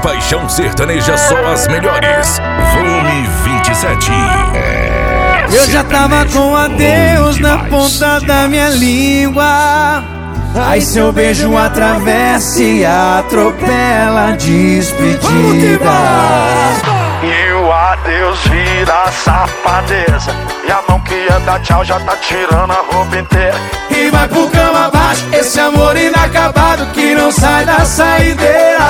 Paixão Sertaneja, só as melhores. Volume 27. Eu já tava com adeus na ponta da minha língua. Aí seu beijo atravessa e atropela a despedida. E o adeus vira safadeza. E a mão que ia dar tchau já tá tirando a roupa inteira. E vai pro cama abaixo, esse amor inacabado que não sai da saideira.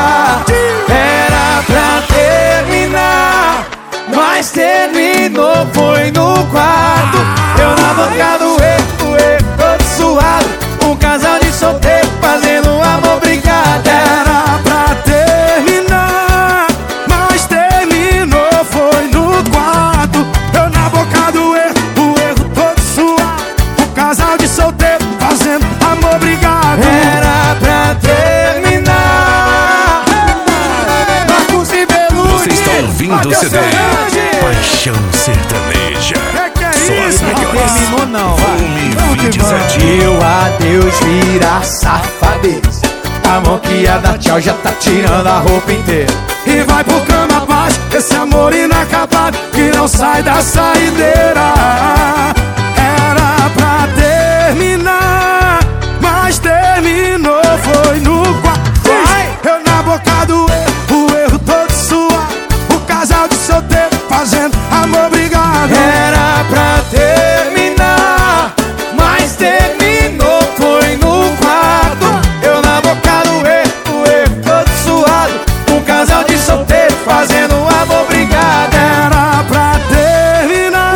Era pra terminar, mas terminou, foi no quarto. Eu na boca do erro, todo suado. Um casal de solteiro fazendo amor brigado. Era pra terminar, mas terminou, foi no quarto. Eu na boca do erro todo suado. Um casal de solteiro fazendo amor brigado. Era pra terminar. Marcos e Belucci. Você está ouvindo o CD Paixão Sertaneja, só as melhores. Terminou não, Volume 27. E o adeus vira safadeza. A mão que ia dar tchau já tá tirando a roupa inteira. E vai pro cama abaixo, esse amor inacabado que não sai da saideira. Era pra terminar, mas terminou, foi no quarto. Eu na boca do erro, o erro todo suado. O casal de solteiro fazendo amor brigado. Era pra terminar, mas terminou, foi no quarto. Eu na boca do erro, o erro todo suado. Um casal de solteiro fazendo amor brigado. Era pra terminar.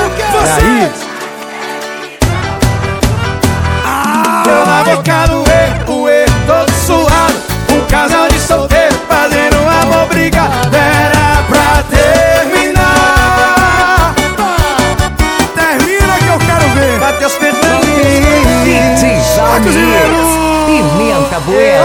Eu na boca do erro, o erro todo suado. Um casal de solteiro fazendo amor brigado. Era pra terminar. Termina que eu quero ver. Bateu os Pimenta Bueno.